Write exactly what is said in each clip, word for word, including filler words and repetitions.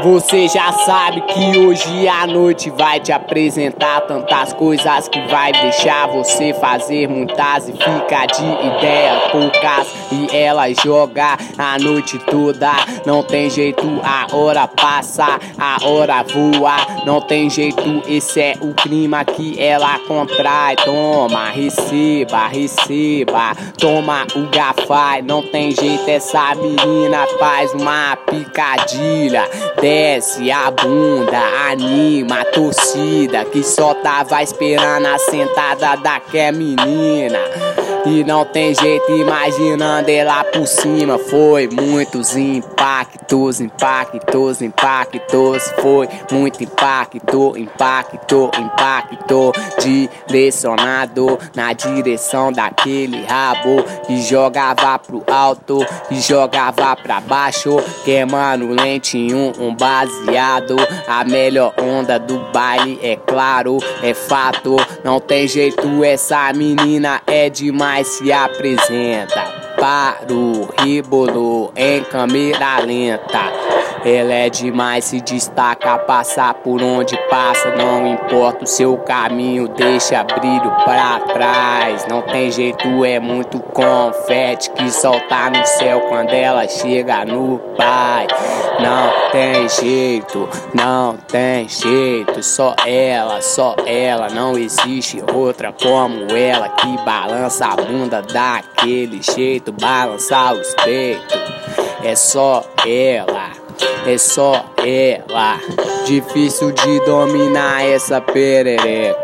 Você já sabe que hoje à noite vai te apresentar tantas coisas que vai deixar você fazer muitas e fica de ideia poucas. E ela joga a noite toda, não tem jeito, a hora passa, a hora voa, não tem jeito, esse é o clima que ela contrai. Toma, receba, receba, toma o gafai, não tem jeito, essa menina faz uma picadilha. Desce a bunda, anima a torcida que só tava esperando a sentada daquela menina. E não tem jeito, imaginando ela por cima. Foi muitos impactos, impactos, impactos. Foi muito impacto, impacto, impacto. Direcionado na direção daquele rabo que jogava pro alto e jogava pra baixo, queimando lentinho, um baseado. A melhor onda do baile, é claro, é fato. Não tem jeito, essa menina é demais, se apresenta. Parou, rebolou em câmera lenta. Ela é demais, se destaca, passa por onde passa. Não importa o seu caminho, deixa brilho pra trás. Não tem jeito, é muito confete que solta no céu quando ela chega no pai. Não tem jeito, não tem jeito. Só ela, só ela, não existe outra como ela, que balança a bunda daquele jeito, balança os peitos. É só ela, é só ela. Difícil de dominar essa perereca,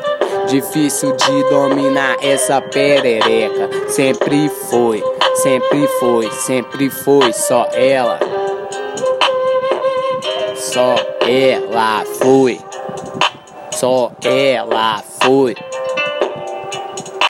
difícil de dominar essa perereca. Sempre foi, sempre foi, sempre foi só ela. Só ela foi, só ela foi.